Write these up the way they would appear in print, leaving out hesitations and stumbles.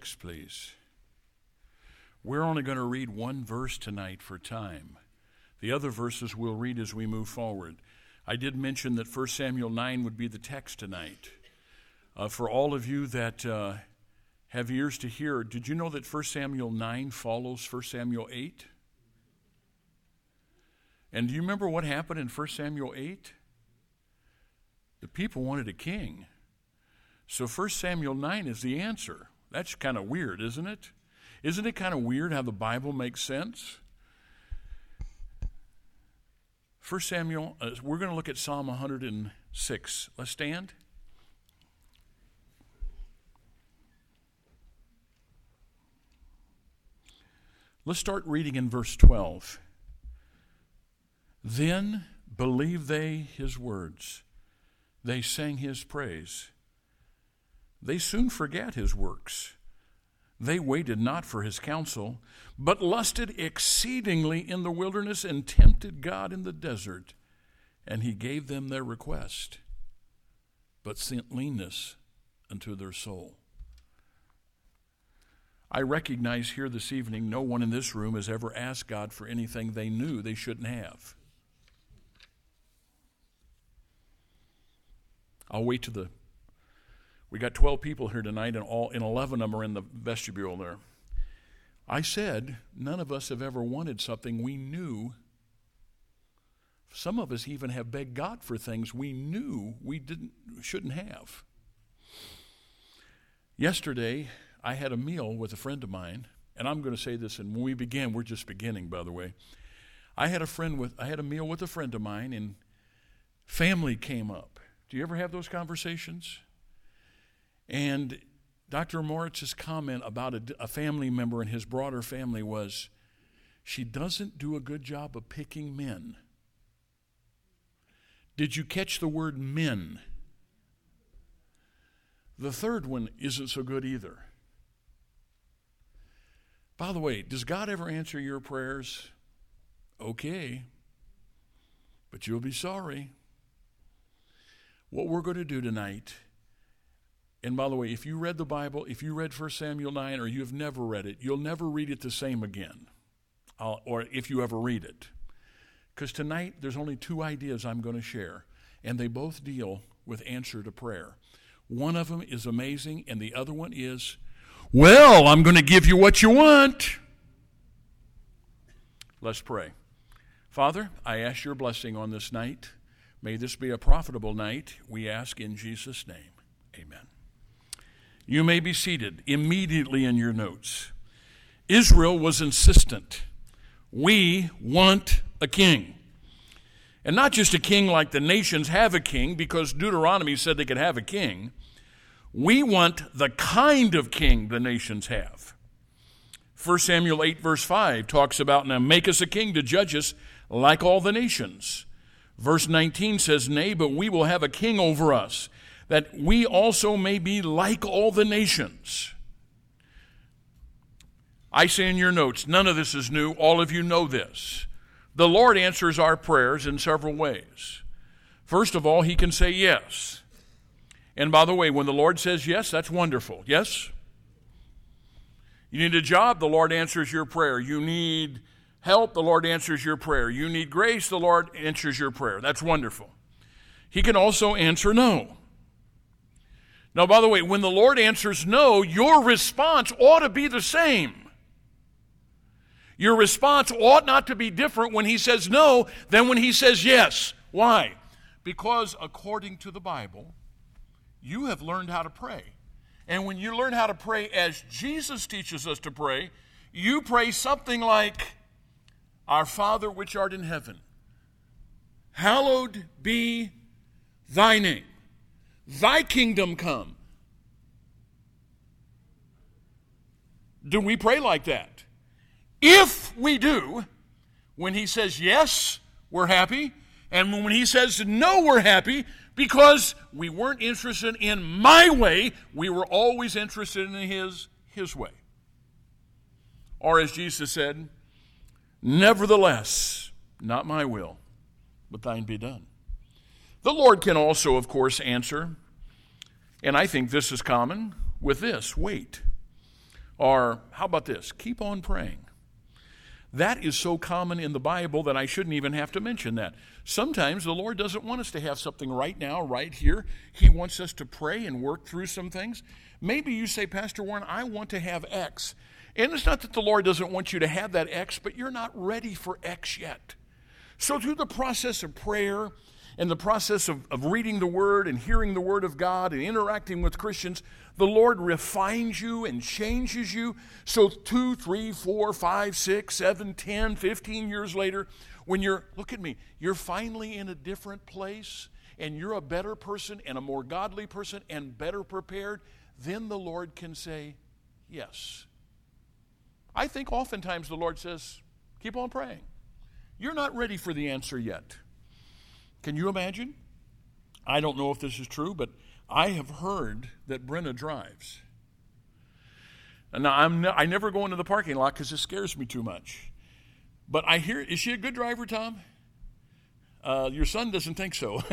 6, please. We're only going to read one verse tonight for time. The other verses we'll read as we move forward. I did mention that 1 Samuel 9 would be the text tonight. For all of you that have ears to hear, did you know that 1 Samuel 9 follows 1 Samuel 8? And do you remember what happened in 1 Samuel 8? The people wanted a king. So 1 Samuel 9 is the answer. That's kind of weird, isn't it? Isn't it kind of weird how the Bible makes sense? 1 Samuel, we're going to look at Psalm 106. Let's stand. Let's start reading in verse 12. Then believed they his words. They sang his praise. They soon forgat his works. They waited not for his counsel, but lusted exceedingly in the wilderness and tempted God in the desert. And he gave them their request, but sent leanness unto their soul. I recognize here this evening no one in this room has ever asked God for anything they knew they shouldn't have. I'll wait to we got 12 people here tonight, and 11 of them are in the vestibule there. I said none of us have ever wanted something we knew. Some of us even have begged God for things we knew we shouldn't have. Yesterday, I had a meal with a friend of mine, and I'm going to say this, and when we begin, we're just beginning, by the way. I had a meal with a friend of mine, and family came up. Do you ever have those conversations? And Dr. Moritz's comment about a family member and his broader family was, she doesn't do a good job of picking men. Did you catch the word men? The third one isn't so good either. By the way, does God ever answer your prayers? Okay. But you'll be sorry. What we're going to do tonight, and by the way, if you read the Bible, if you read 1 Samuel 9 or you've never read it, you'll never read it the same again, or if you ever read it. Because tonight there's only two ideas I'm going to share, and they both deal with answer to prayer. One of them is amazing, and the other one is, well, I'm going to give you what you want. Let's pray. Father, I ask your blessing on this night. May this be a profitable night, we ask in Jesus' name. Amen. You may be seated immediately in your notes. Israel was insistent. We want a king. And not just a king like the nations have a king, because Deuteronomy said they could have a king. We want the kind of king the nations have. 1 Samuel 8 verse 5 talks about, now make us a king to judge us like all the nations. Verse 19 says, nay, but we will have a king over us, that we also may be like all the nations. I say in your notes, none of this is new. All of you know this. The Lord answers our prayers in several ways. First of all, he can say yes. And by the way, when the Lord says yes, that's wonderful. Yes? You need a job, the Lord answers your prayer. You need help, the Lord answers your prayer. You need grace, the Lord answers your prayer. That's wonderful. He can also answer no. Now, by the way, when the Lord answers no, your response ought to be the same. Your response ought not to be different when he says no than when he says yes. Why? Because according to the Bible, you have learned how to pray. And when you learn how to pray as Jesus teaches us to pray, you pray something like, Our Father which art in heaven, hallowed be thy name. Thy kingdom come. Do we pray like that? If we do, when he says yes, we're happy. And when he says no, we're happy, because we weren't interested in my way. We were always interested in his way. Or as Jesus said, nevertheless, not my will, but thine be done. The Lord can also, of course, answer, and I think this is common, with this, wait. Or how about this? Keep on praying. That is so common in the Bible that I shouldn't even have to mention that. Sometimes the Lord doesn't want us to have something right now, right here. He wants us to pray and work through some things. Maybe you say, Pastor Warren, I want to have X. And it's not that the Lord doesn't want you to have that X, but you're not ready for X yet. So through the process of prayer and the process of reading the Word and hearing the Word of God and interacting with Christians, the Lord refines you and changes you. So 2, 3, 4, 5, 6, 7, 10, 15 years later, when look at me, you're finally in a different place and you're a better person and a more godly person and better prepared, then the Lord can say, yes. I think oftentimes the Lord says, keep on praying. You're not ready for the answer yet. Can you imagine? I don't know if this is true, but I have heard that Brenna drives. And now I never go into the parking lot because it scares me too much. But I hear, is she a good driver, Tom? Your son doesn't think so.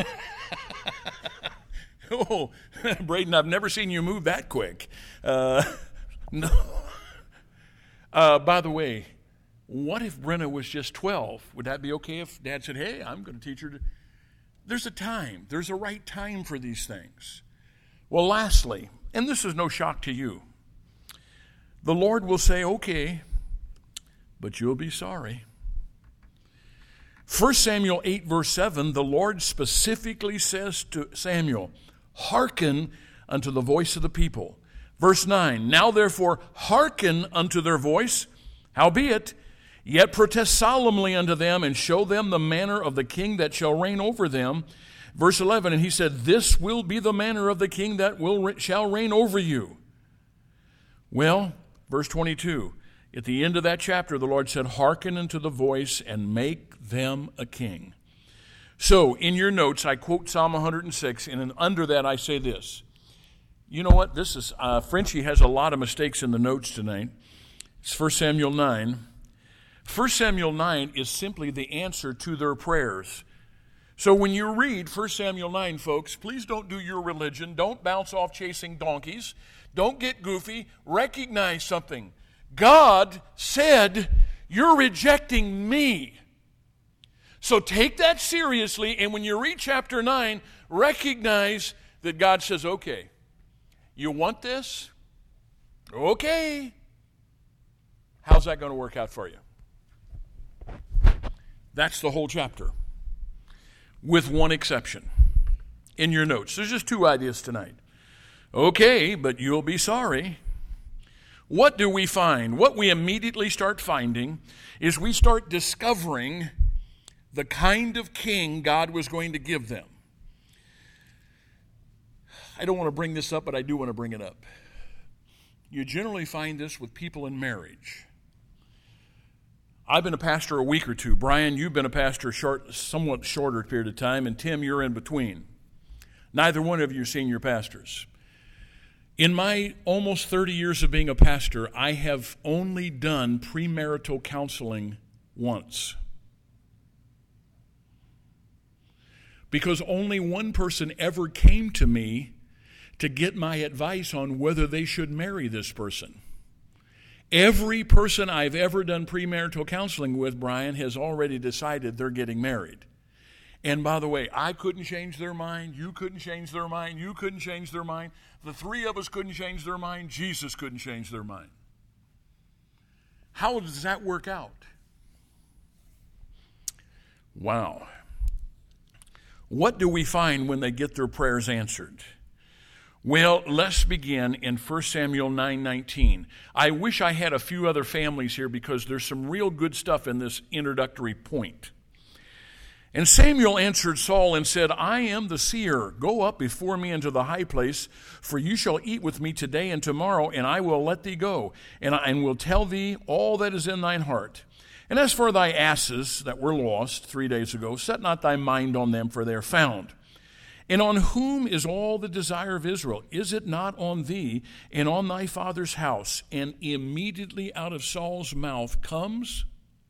Oh, Braden, I've never seen you move that quick. No. By the way, what if Brenna was just 12? Would that be okay if Dad said, hey, I'm going to teach her to... There's a time. There's a right time for these things. Well, lastly, and this is no shock to you, the Lord will say, okay, but you'll be sorry. 1 Samuel 8, verse 7, the Lord specifically says to Samuel, hearken unto the voice of the people. Verse 9, now therefore hearken unto their voice, howbeit, yet protest solemnly unto them, and show them the manner of the king that shall reign over them. Verse 11, and he said, this will be the manner of the king that shall reign over you. Well, verse 22, at the end of that chapter, the Lord said, hearken unto the voice and make them a king. So, in your notes, I quote Psalm 106, and then under that I say this. You know what? This is, Frenchie has a lot of mistakes in the notes tonight. It's 1 Samuel 9. 1 Samuel 9 is simply the answer to their prayers. So when you read 1 Samuel 9, folks, please don't do your religion. Don't bounce off chasing donkeys. Don't get goofy. Recognize something. God said, you're rejecting me. So take that seriously, and when you read chapter 9, recognize that God says, okay, you want this? Okay. How's that going to work out for you? That's the whole chapter, with one exception. In your notes, there's just two ideas tonight. Okay, but you'll be sorry. What do we find? What we immediately start finding is we start discovering the kind of king God was going to give them. I don't want to bring this up, but I do want to bring it up. You generally find this with people in marriage. I've been a pastor a week or two. Brian, you've been a pastor somewhat shorter period of time, and Tim, you're in between. Neither one of you are senior pastors. In my almost 30 years of being a pastor, I have only done premarital counseling once. Because only one person ever came to me to get my advice on whether they should marry this person. Every person I've ever done premarital counseling with, Brian, has already decided they're getting married. And by the way, I couldn't change their mind. You couldn't change their mind. You couldn't change their mind. The three of us couldn't change their mind. Jesus couldn't change their mind. How does that work out? Wow. What do we find when they get their prayers answered? Well, let's begin in 1 Samuel 9:19. I wish I had a few other families here because there's some real good stuff in this introductory point. And Samuel answered Saul and said, I am the seer. Go up before me into the high place, for you shall eat with me today and tomorrow, and I will let thee go, and will tell thee all that is in thine heart. And as for thy asses that were lost 3 days ago, set not thy mind on them, for they are found. And on whom is all the desire of Israel? Is it not on thee and on thy father's house? And immediately out of Saul's mouth comes...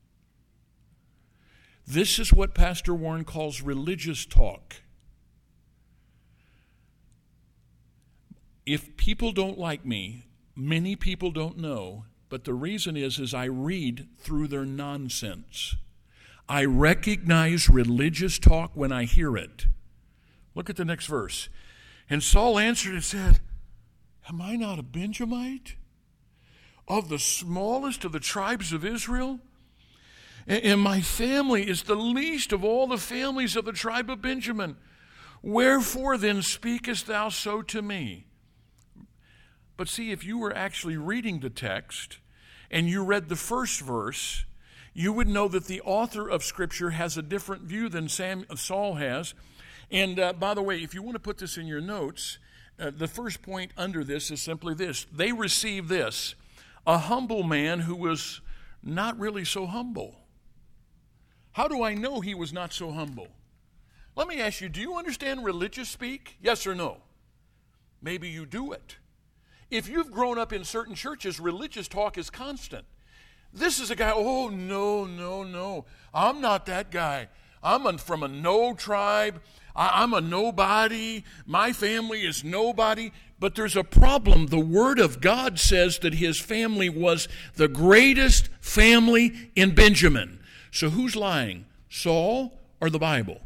This is what Pastor Warren calls religious talk. If people don't like me, Many people don't know, but the reason is I read through their nonsense. I recognize religious talk when I hear it. Look at the next verse. And Saul answered and said, am I not a Benjamite, of the smallest of the tribes of Israel? And my family is the least of all the families of the tribe of Benjamin. Wherefore then speakest thou so to me? But see, if you were actually reading the text and you read the first verse, you would know that the author of Scripture has a different view than Saul has. And by the way, if you want to put this in your notes, the first point under this is simply this. They received this, a humble man who was not really so humble. How do I know he was not so humble? Let me ask you, do you understand religious speak? Yes or no? Maybe you do it. If you've grown up in certain churches, religious talk is constant. This is a guy, oh, no. I'm not that guy. I'm from a no tribe. I'm a nobody. My family is nobody. But there's a problem. The Word of God says that his family was the greatest family in Benjamin. So who's lying, Saul or the Bible?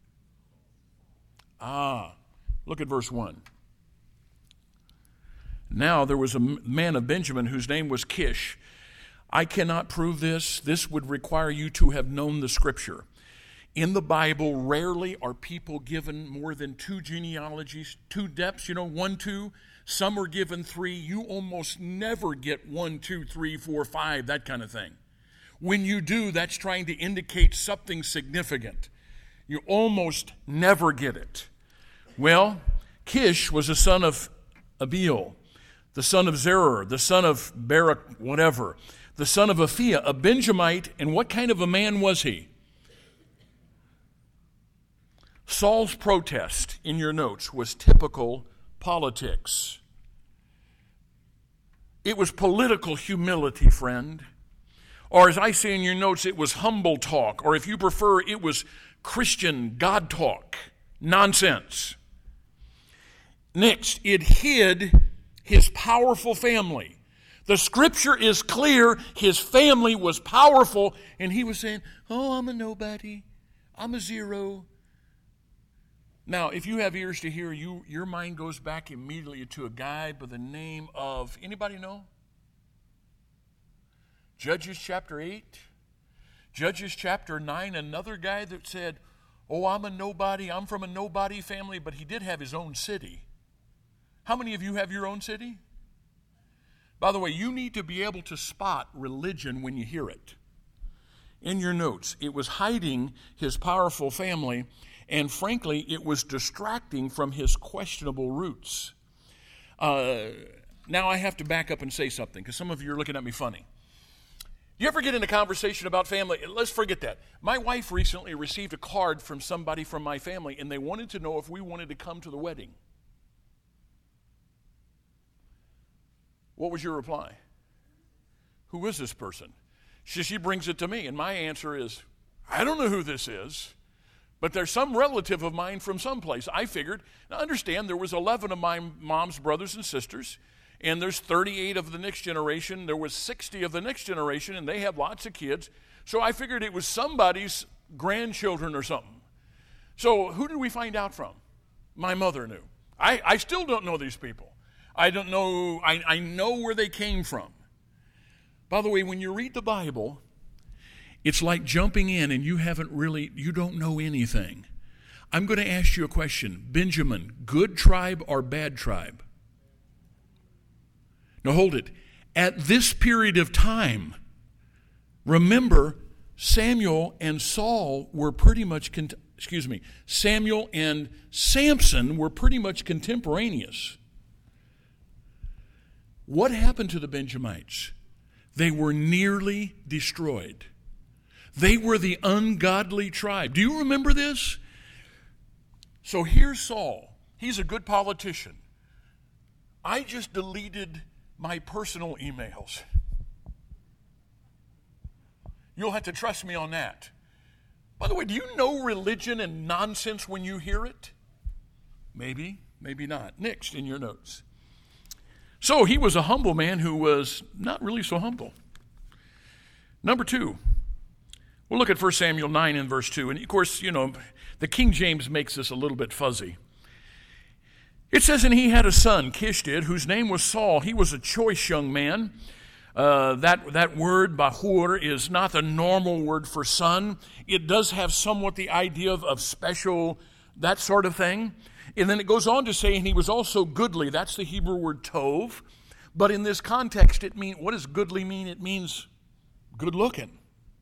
Look at verse 1. Now there was a man of Benjamin whose name was Kish. I cannot prove this. This would require you to have known the Scripture. In the Bible, rarely are people given more than 2 genealogies, 2 depths, 1, 2. Some are given 3. You almost never get 1, 2, 3, 4, 5, that kind of thing. When you do, that's trying to indicate something significant. You almost never get it. Well, Kish was the son of Abiel, the son of Zerah, the son of Barak, whatever, the son of Aphiah, a Benjamite, and what kind of a man was he? Saul's protest, in your notes, was typical politics. It was political humility, friend. Or as I say in your notes, it was humble talk. Or if you prefer, it was Christian God talk. Nonsense. Next, it hid his powerful family. The Scripture is clear. His family was powerful. And he was saying, oh, I'm a nobody. I'm a zero. Now, if you have ears to hear, your mind goes back immediately to a guy by the name of, anybody know? Judges chapter 8, Judges chapter 9, another guy that said, oh, I'm a nobody, I'm from a nobody family, but he did have his own city. How many of you have your own city? By the way, you need to be able to spot religion when you hear it. In your notes, it was hiding his powerful family, and frankly, it was distracting from his questionable roots. Now I have to back up and say something, because some of you are looking at me funny. You ever get in a conversation about family? Let's forget that. My wife recently received a card from somebody from my family, and they wanted to know if we wanted to come to the wedding. What was your reply? Who is this person? She brings it to me, and my answer is, I don't know who this is, but there's some relative of mine from someplace. I figured, now understand, there was 11 of my mom's brothers and sisters, and there's 38 of the next generation. There was 60 of the next generation, and they have lots of kids. So I figured it was somebody's grandchildren or something. So who did we find out from? My mother knew. I still don't know these people. I don't know. I know where they came from. By the way, when you read the Bible, it's like jumping in and you don't know anything. I'm going to ask you a question. Benjamin, good tribe or bad tribe? Now hold it. At this period of time, remember, Samuel and Saul were pretty much, Samuel and Samson were pretty much contemporaneous. What happened to the Benjamites? They were nearly destroyed. They were the ungodly tribe. Do you remember this? So here's Saul. He's a good politician. I just deleted my personal emails. You'll have to trust me on that. By the way, do you know religion and nonsense when you hear it? Maybe, maybe not. Next in your notes. So he was a humble man who was not really so humble. Number 2, we'll look at 1 Samuel 9 and verse 2. And of course, the King James makes this a little bit fuzzy. It says, and he had a son, Kish did, whose name was Saul. He was a choice young man. That word, bahur, is not the normal word for son. It does have somewhat the idea of special, that sort of thing. And then it goes on to say, and he was also goodly. That's the Hebrew word tov. But in this context, what does goodly mean? It means good looking.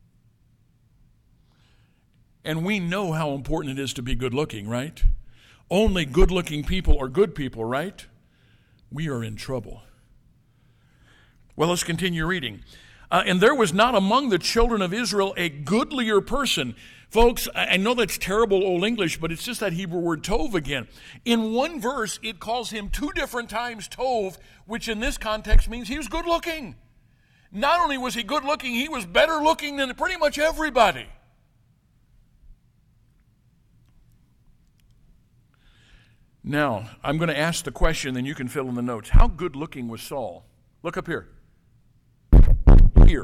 And we know how important it is to be good looking, right? Only good looking people are good people, right? We are in trouble. Well, let's continue reading. And there was not among the children of Israel a goodlier person. Folks, I know that's terrible old English, but it's just that Hebrew word tov again. In one verse, it calls him 2 different times tov, which in this context means he was good looking. Not only was he good looking, he was better looking than pretty much everybody. Now, I'm going to ask the question, then you can fill in the notes. How good looking was Saul? Look up here. Here.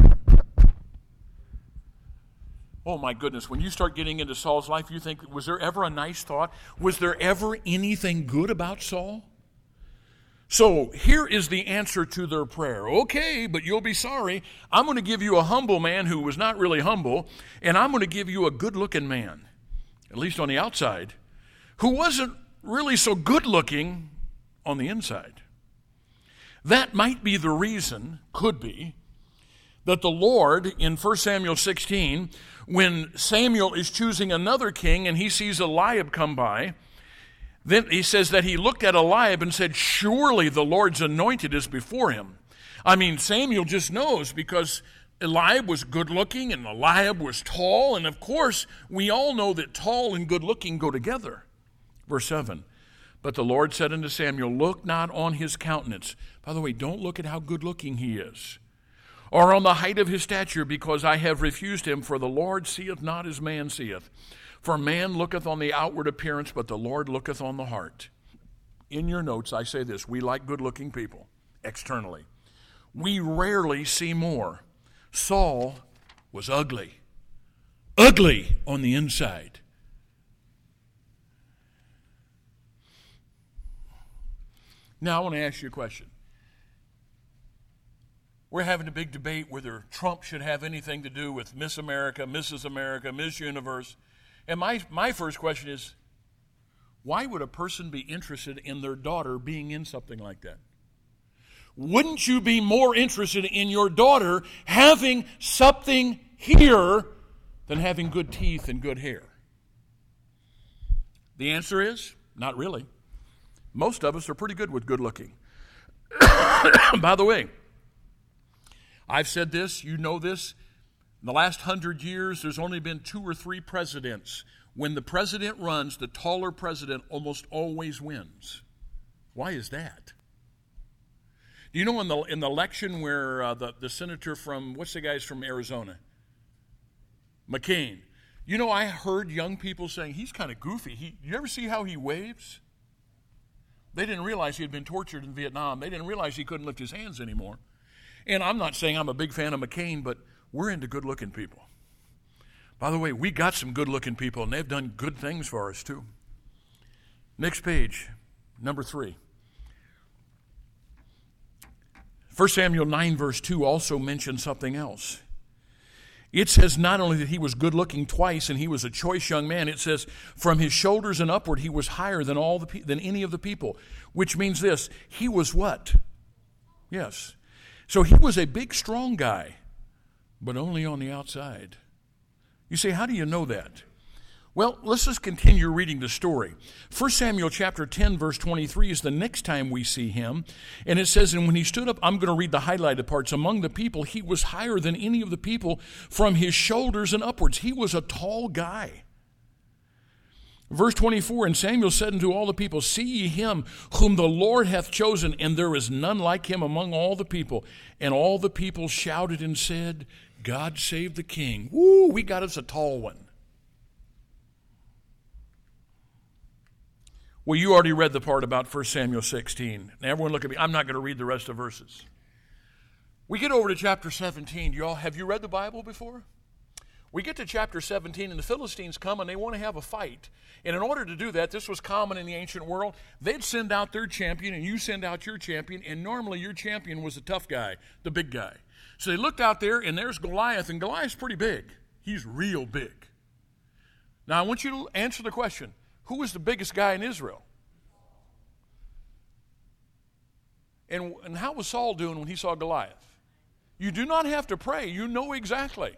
Oh my goodness, when you start getting into Saul's life, you think, was there ever a nice thought? Was there ever anything good about Saul? So here is the answer to their prayer. Okay, but you'll be sorry. I'm going to give you a humble man who was not really humble, and I'm going to give you a good-looking man, at least on the outside, who wasn't really so good-looking on the inside. That might be the reason, could be, that the Lord in 1 Samuel 16, when Samuel is choosing another king and he sees Eliab come by, then he says that he looked at Eliab and said, surely the Lord's anointed is before him. I mean, Samuel just knows because Eliab was good looking and Eliab was tall. And of course, we all know that tall and good looking go together. Verse 7, but the Lord said unto Samuel, look not on his countenance. By the way, don't look at how good looking he is, or on the height of his stature, because I have refused him. For the Lord seeth not as man seeth. For man looketh on the outward appearance, but the Lord looketh on the heart. In your notes, I say this. We like good-looking people externally. We rarely see more. Saul was ugly. Ugly on the inside. Now, I want to ask you a question. We're having a big debate whether Trump should have anything to do with Miss America, Mrs. America, Miss Universe. And my first question is, why would a person be interested in their daughter being in something like that? Wouldn't you be more interested in your daughter having something here than having good teeth and good hair? The answer is, not really. Most of us are pretty good with good looking. By the way, I've said this, you know this. In the last 100 years, there's only been 2 or 3 presidents. When the president runs, the taller president almost always wins. Why is that? Do you know in the election where the senator from, what's the guy's from Arizona? McCain. You know, I heard young people saying, he's kind of goofy. You ever see how he waves? They didn't realize he had been tortured in Vietnam. They didn't realize he couldn't lift his hands anymore. And I'm not saying I'm a big fan of McCain, but we're into good-looking people. By the way, we got some good-looking people, and they've done good things for us, too. Next page, number 3. 1 Samuel 9, verse 2 also mentions something else. It says not only that he was good-looking twice and he was a choice young man, it says from his shoulders and upward he was higher than than any of the people, which means this, he was what? Yes. So he was a big, strong guy, but only on the outside. You say, how do you know that? Well, let's just continue reading the story. 1 Samuel chapter 10, verse 23 is the next time we see him. And it says, and when he stood up, I'm going to read the highlighted parts, among the people, he was higher than any of the people from his shoulders and upwards. He was a tall guy. Verse 24, and Samuel said unto all the people, see ye him whom the Lord hath chosen, and there is none like him among all the people. And all the people shouted and said, God save the king. Woo, we got us a tall one. Well, you already read the part about 1 Samuel 16. Now, everyone look at me. I'm not going to read the rest of the verses. We get over to chapter 17. Y'all, have you read the Bible before? We get to chapter 17, and the Philistines come, and they want to have a fight. And in order to do that, this was common in the ancient world. They'd send out their champion, and you send out your champion, and normally your champion was the tough guy, the big guy. So they looked out there, and there's Goliath, and Goliath's pretty big. He's real big. Now, I want you to answer the question. Who was the biggest guy in Israel? And how was Saul doing when he saw Goliath? You do not have to pray. You know exactly.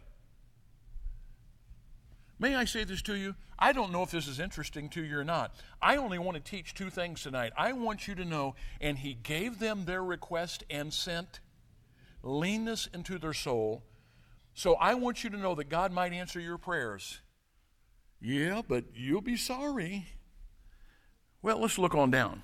May I say this to you? I don't know if this is interesting to you or not. I only want to teach two things tonight. I want you to know, and he gave them their request and sent leanness into their soul. So I want you to know that God might answer your prayers. Yeah, but you'll be sorry. Well, let's look on down.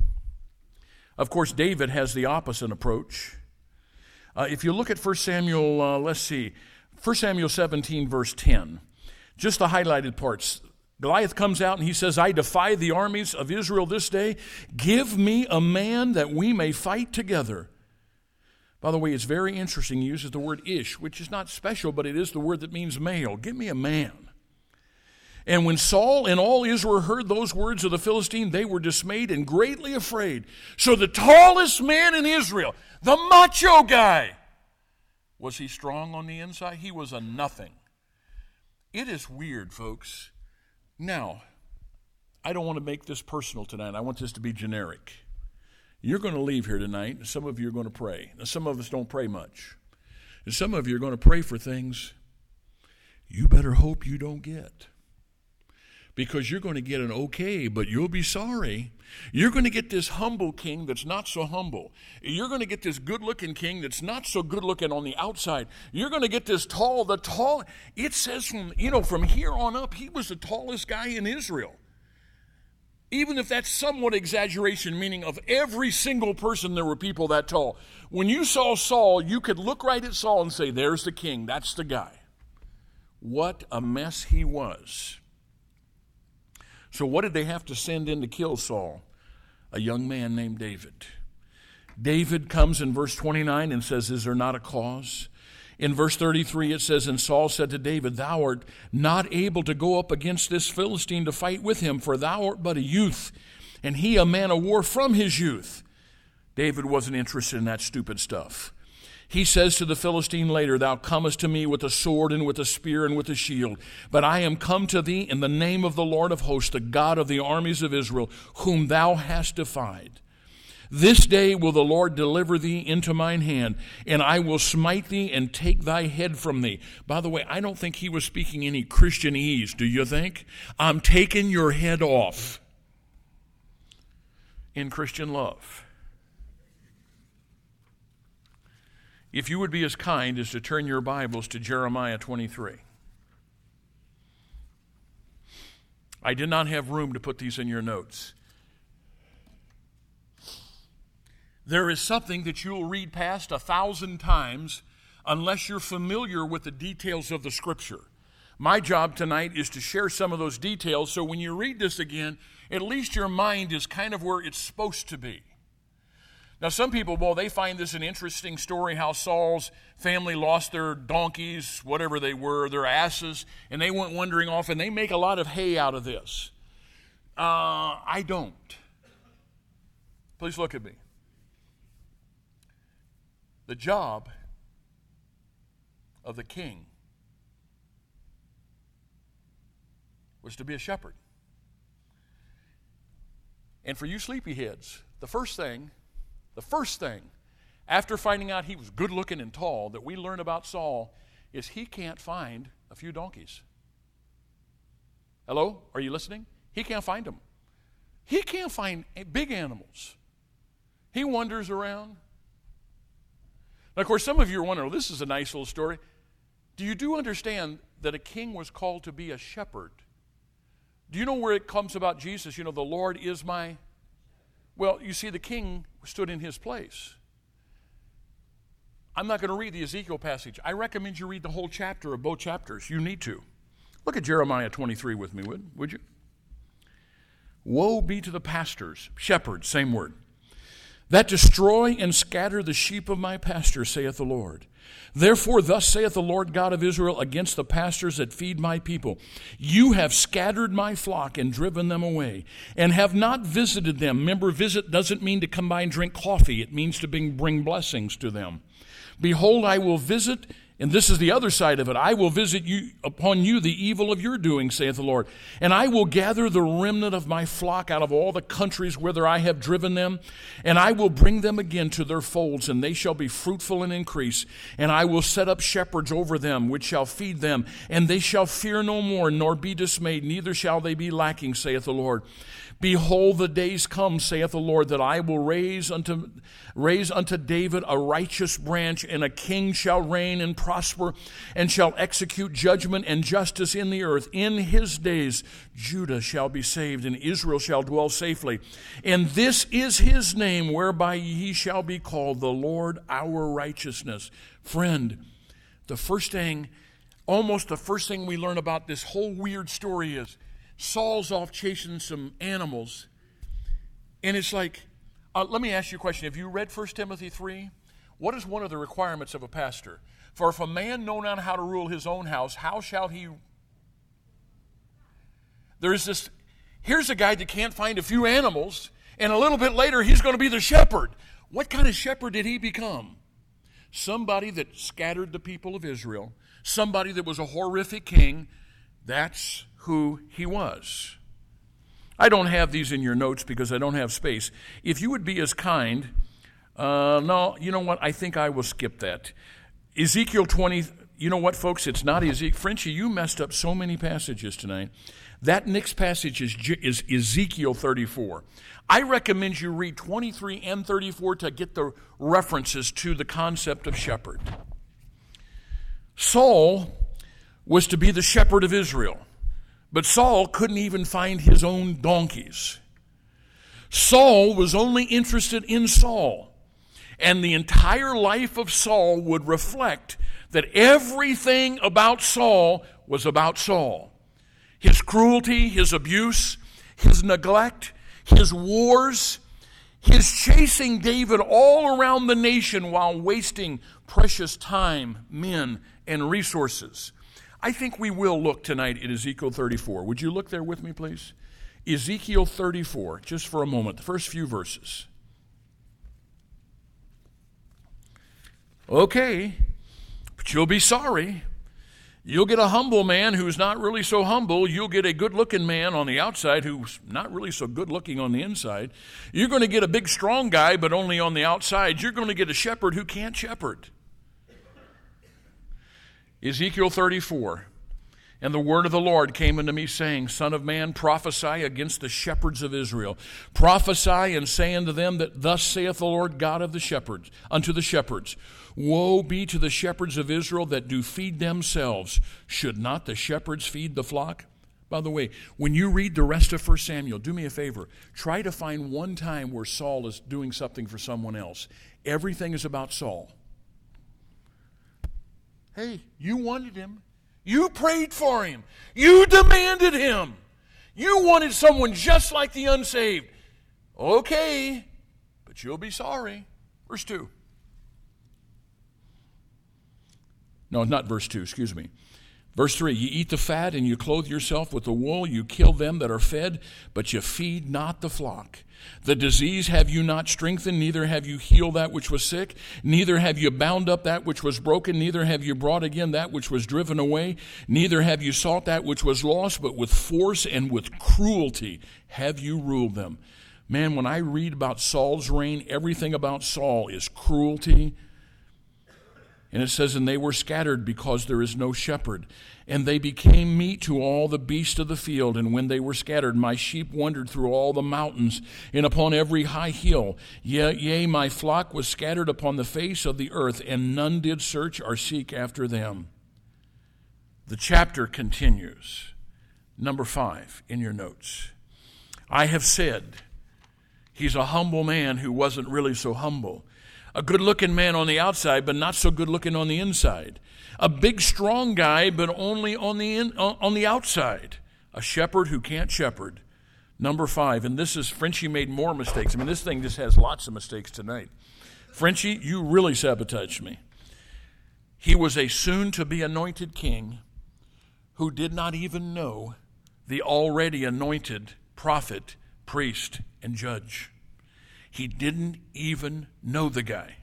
Of course, David has the opposite approach. If you look at 1 Samuel, 1 Samuel 17, verse 10, just the highlighted parts. Goliath comes out and he says, I defy the armies of Israel this day. Give me a man that we may fight together. By the way, it's very interesting. He uses the word ish, which is not special, but it is the word that means male. Give me a man. And when Saul and all Israel heard those words of the Philistine, they were dismayed and greatly afraid. So the tallest man in Israel, the macho guy, was he strong on the inside? He was a nothing. It is weird, folks. Now, I don't want to make this personal tonight. I want this to be generic. You're going to leave here tonight, and some of you are going to pray. Now, some of us don't pray much. And some of you are going to pray for things you better hope you don't get. Because you're going to get an okay, but you'll be sorry. You're going to get this humble king that's not so humble. You're going to get this good-looking king that's not so good-looking on the outside. You're going to get this tall. It says from here on up, he was the tallest guy in Israel. Even if that's somewhat exaggeration, meaning of every single person there were people that tall. When you saw Saul, you could look right at Saul and say, there's the king, that's the guy. What a mess he was. So what did they have to send in to kill Saul? A young man named David. David comes in verse 29 and says, is there not a cause? In verse 33 it says, and Saul said to David, thou art not able to go up against this Philistine to fight with him, for thou art but a youth, and he a man of war from his youth. David wasn't interested in that stupid stuff. He says to the Philistine later, thou comest to me with a sword and with a spear and with a shield. But I am come to thee in the name of the Lord of hosts, the God of the armies of Israel, whom thou hast defied. This day will the Lord deliver thee into mine hand, and I will smite thee and take thy head from thee. By the way, I don't think he was speaking any Christianese, do you think? I'm taking your head off in Christian love. If you would be as kind as to turn your Bibles to Jeremiah 23. I did not have room to put these in your notes. There is something that you'll read past 1,000 times unless you're familiar with the details of the Scripture. My job tonight is to share some of those details so when you read this again, at least your mind is kind of where it's supposed to be. Now, some people, they find this an interesting story, how Saul's family lost their donkeys, whatever they were, their asses, and they went wandering off, and they make a lot of hay out of this. I don't. Please look at me. The job of the king was to be a shepherd. And for you sleepyheads, the first thing, after finding out he was good looking and tall, that we learn about Saul is he can't find a few donkeys. Hello? Are you listening? He can't find them. He can't find big animals. He wanders around. Now, of course, some of you are wondering, this is a nice little story. Do you understand that a king was called to be a shepherd? Do you know where it comes about Jesus? The Lord is my... Well, you see, the king stood in his place. I'm not going to read the Ezekiel passage. I recommend you read the whole chapter or both chapters. You need to. Look at Jeremiah 23 with me, would you? Woe be to the pastors, shepherds, same word, that destroy and scatter the sheep of my pasture, saith the Lord. Therefore, thus saith the Lord God of Israel against the pastors that feed my people. You have scattered my flock and driven them away, and have not visited them. Remember, visit doesn't mean to come by and drink coffee. It means to bring blessings to them. Behold, I will visit, and this is the other side of it, I will visit you upon you the evil of your doing, saith the Lord. And I will gather the remnant of my flock out of all the countries whither I have driven them, and I will bring them again to their folds, and they shall be fruitful and increase. And I will set up shepherds over them, which shall feed them, and they shall fear no more, nor be dismayed, neither shall they be lacking, saith the Lord. Behold, the days come, saith the Lord, that I will raise unto David a righteous branch, and a king shall reign and prosper, and shall execute judgment and justice in the earth. In his days Judah shall be saved, and Israel shall dwell safely. And this is his name, whereby he shall be called the Lord our righteousness. Friend, almost the first thing we learn about this whole weird story is Saul's off chasing some animals, and it's like, let me ask you a question. Have you read 1 Timothy 3? What is one of the requirements of a pastor? For if a man know not how to rule his own house, how shall he? Here's a guy that can't find a few animals, and a little bit later he's going to be the shepherd. What kind of shepherd did he become? Somebody that scattered the people of Israel, somebody that was a horrific king. That's who he was. I don't have these in your notes because I don't have space. If you would be as kind, no, you know what? I think I will skip that. Ezekiel 20, you know what, folks? It's not Ezekiel. Frenchie, you messed up so many passages tonight. That next passage is Ezekiel 34. I recommend you read 23 and 34 to get the references to the concept of shepherd. Saul was to be the shepherd of Israel. But Saul couldn't even find his own donkeys. Saul was only interested in Saul. And the entire life of Saul would reflect that everything about Saul was about Saul. His cruelty, his abuse, his neglect, his wars, his chasing David all around the nation while wasting precious time, men, and resources. I think we will look tonight at Ezekiel 34. Would you look there with me, please? Ezekiel 34, just for a moment, the first few verses. Okay, but you'll be sorry. You'll get a humble man who's not really so humble. You'll get a good-looking man on the outside who's not really so good-looking on the inside. You're going to get a big, strong guy, but only on the outside. You're going to get a shepherd who can't shepherd. Ezekiel 34, and the word of the Lord came unto me, saying, Son of man, prophesy against the shepherds of Israel. Prophesy and say unto them that thus saith the Lord God of the shepherds, unto the shepherds, Woe be to the shepherds of Israel that do feed themselves. Should not the shepherds feed the flock? By the way, when you read the rest of 1 Samuel, do me a favor. Try to find one time where Saul is doing something for someone else. Everything is about Saul. Hey, you wanted him. You prayed for him. You demanded him. You wanted someone just like the unsaved. Okay, but you'll be sorry. Verse 2. No, not verse 2, excuse me. Verse 3, you eat the fat and you clothe yourself with the wool. You kill them that are fed, but you feed not the flock. The disease have you not strengthened, neither have you healed that which was sick, neither have you bound up that which was broken, neither have you brought again that which was driven away, neither have you sought that which was lost, but with force and with cruelty have you ruled them. Man, when I read about Saul's reign, everything about Saul is cruelty. And it says, and they were scattered because there is no shepherd. And they became meat to all the beasts of the field. And when they were scattered, my sheep wandered through all the mountains and upon every high hill. Yea, my flock was scattered upon the face of the earth, and none did search or seek after them. The chapter continues. Number 5 in your notes. I have said, he's a humble man who wasn't really so humble. A good-looking man on the outside, but not so good-looking on the inside. A big, strong guy, but only on the outside. A shepherd who can't shepherd. Number 5, and this is, Frenchie made more mistakes. I mean, this thing just has lots of mistakes tonight. Frenchie, you really sabotaged me. He was a soon-to-be anointed king who did not even know the already anointed prophet, priest, and judge. He didn't even know the guy.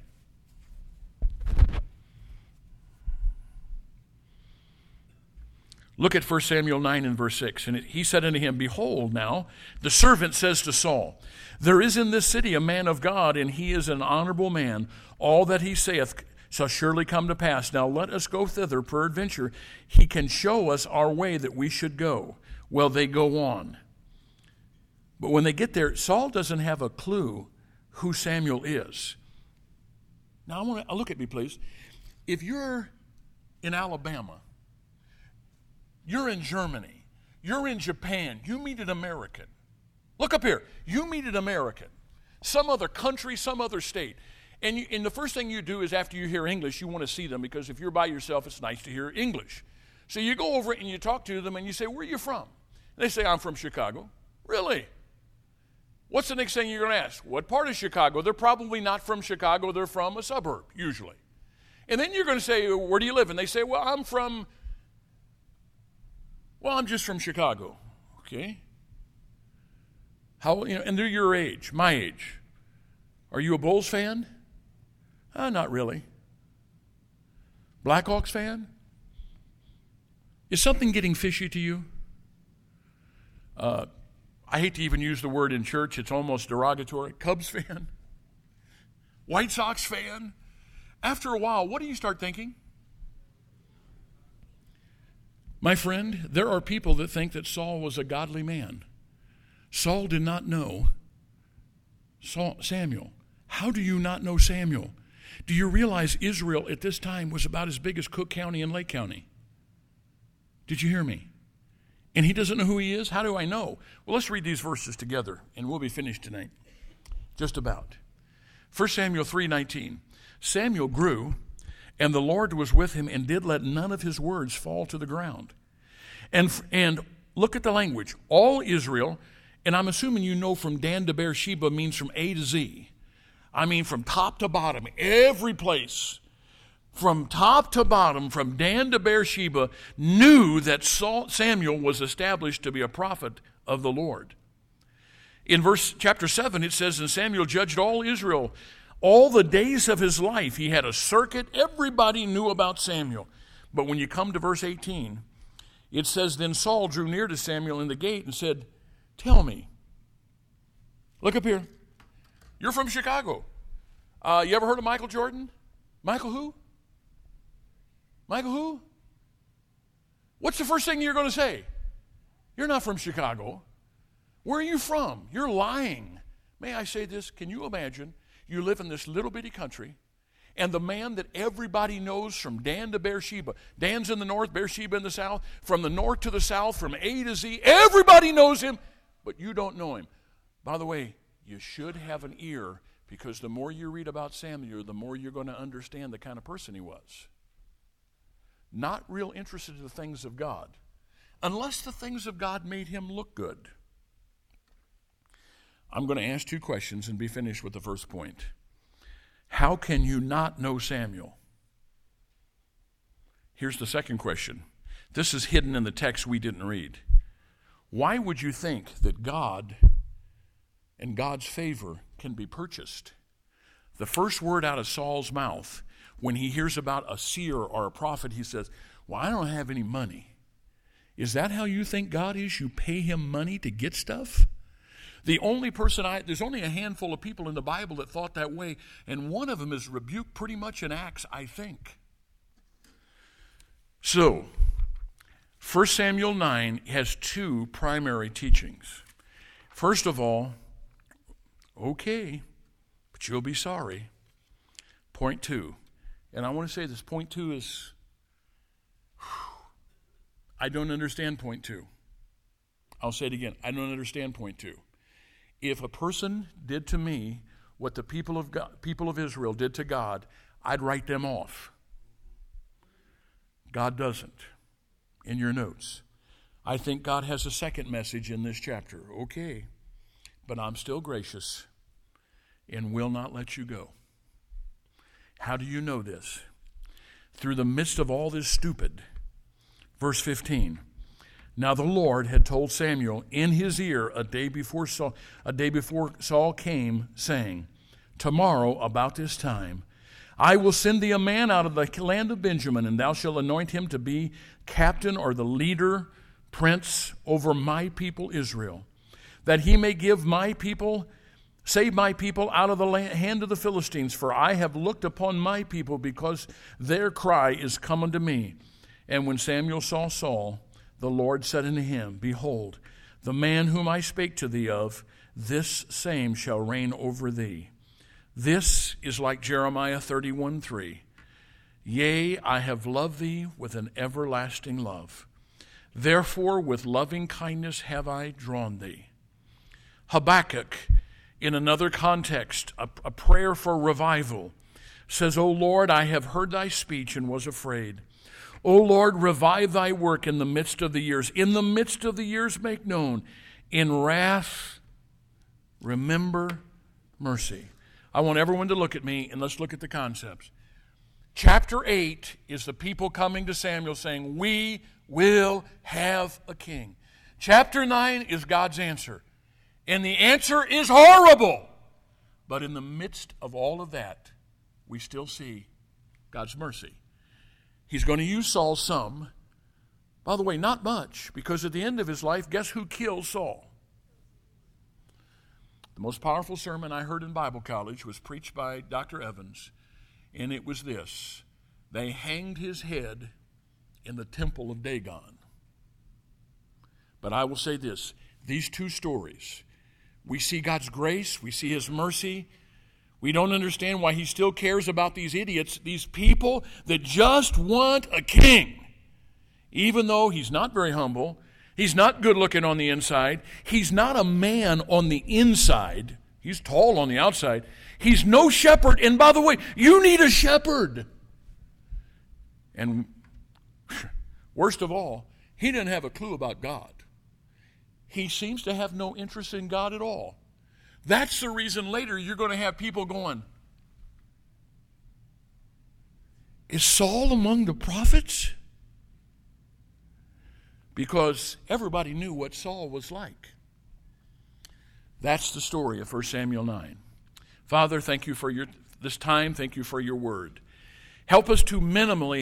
Look at 1 Samuel 9 and verse 6. And he said unto him, Behold now, the servant says to Saul, There is in this city a man of God, and he is an honorable man. All that he saith shall surely come to pass. Now let us go thither, peradventure he can show us our way that we should go. Well, they go on. But when they get there, Saul doesn't have a clue who Samuel is. Now, look at me, please. If you're in Alabama, you're in Germany, you're in Japan, you meet an American. Look up here. You meet an American, some other country, some other state. And the first thing you do is after you hear English, you want to see them, because if you're by yourself, it's nice to hear English. So you go over and you talk to them and you say, Where are you from? And they say, I'm from Chicago. Really? What's the next thing you're going to ask? What part of Chicago? They're probably not from Chicago. They're from a suburb, usually. And then you're going to say, Where do you live? And they say, I'm just from Chicago. Okay. And they're your age, my age. Are you a Bulls fan? Not really. Blackhawks fan? Is something getting fishy to you? I hate to even use the word in church. It's almost derogatory. Cubs fan? White Sox fan? After a while, what do you start thinking? My friend, there are people that think that Saul was a godly man. Saul did not know Samuel. How do you not know Samuel? Do you realize Israel at this time was about as big as Cook County and Lake County? Did you hear me? And he doesn't know who he is? How do I know? Well, let's read these verses together, and we'll be finished tonight. Just about. 1 Samuel 3:19. Samuel grew, and the Lord was with him, and did let none of his words fall to the ground. And look at the language. All Israel, and I'm assuming you know from Dan to Beersheba means from A to Z. I mean from top to bottom, every place. From top to bottom, from Dan to Beersheba, knew that Samuel was established to be a prophet of the Lord. In chapter 7, it says, And Samuel judged all Israel all the days of his life. He had a circuit. Everybody knew about Samuel. But when you come to verse 18, it says, Then Saul drew near to Samuel in the gate and said, Tell me. Look up here. You're from Chicago. You ever heard of Michael Jordan? Michael who? Michael who? What's the first thing you're going to say? You're not from Chicago. Where are you from? You're lying. May I say this? Can you imagine you live in this little bitty country, and the man that everybody knows from Dan to Beersheba, Dan's in the north, Beersheba in the south, from the north to the south, from A to Z, everybody knows him, but you don't know him. By the way, you should have an ear, because the more you read about Samuel, the more you're going to understand the kind of person he was. Not real interested in the things of God, unless the things of God made him look good. I'm going to ask 2 questions and be finished with the first point. How can you not know Samuel? Here's the second question. This is hidden in the text we didn't read. Why would you think that God and God's favor can be purchased? The first word out of Saul's mouth, when he hears about a seer or a prophet, he says, Well, I don't have any money. Is that how you think God is? You pay him money to get stuff? There's only a handful of people in the Bible that thought that way, and one of them is rebuked pretty much in Acts, I think. So, 1 Samuel 9 has 2 primary teachings. First of all, okay, but you'll be sorry. Point 2. And I want to say this, point 2 is, I don't understand point 2. I'll say it again, I don't understand point 2. If a person did to me what the people of Israel did to God, I'd write them off. God doesn't. In your notes. I think God has a second message in this chapter. Okay, but I'm still gracious and will not let you go. How do you know this? Through the midst of all this stupid. Verse 15. Now the Lord had told Samuel in his ear a day before Saul came, saying, tomorrow about this time I will send thee a man out of the land of Benjamin, and thou shalt anoint him to be captain or the leader, prince over my people Israel, that he may save my people out of the hand of the Philistines. For I have looked upon my people, because their cry is come unto me. And when Samuel saw Saul, the Lord said unto him, behold, the man whom I spake to thee of, this same shall reign over thee. This is like Jeremiah 31:3. Yea, I have loved thee with an everlasting love. Therefore with loving kindness have I drawn thee. Habakkuk, in another context, a prayer for revival, says, O Lord, I have heard thy speech and was afraid. O Lord, revive thy work in the midst of the years. In the midst of the years make known. In wrath, remember mercy. I want everyone to look at me, and let's look at the concepts. Chapter 8 is the people coming to Samuel saying, we will have a king. Chapter 9 is God's answer. And the answer is horrible. But in the midst of all of that, we still see God's mercy. He's going to use Saul some. By the way, not much, because at the end of his life, guess who killed Saul? The most powerful sermon I heard in Bible college was preached by Dr. Evans, and it was this: they hanged his head in the temple of Dagon. But I will say this, these two stories, we see God's grace, we see his mercy. We don't understand why he still cares about these idiots, these people that just want a king. Even though he's not very humble, he's not good looking on the inside, he's not a man on the inside, he's tall on the outside, he's no shepherd. And by the way, you need a shepherd. And worst of all, he didn't have a clue about God. He seems to have no interest in God at all. That's the reason later you're going to have people going, is Saul among the prophets? Because everybody knew what Saul was like. That's the story of 1 Samuel 9. Father, thank you for this time. Thank you for your word. Help us to minimally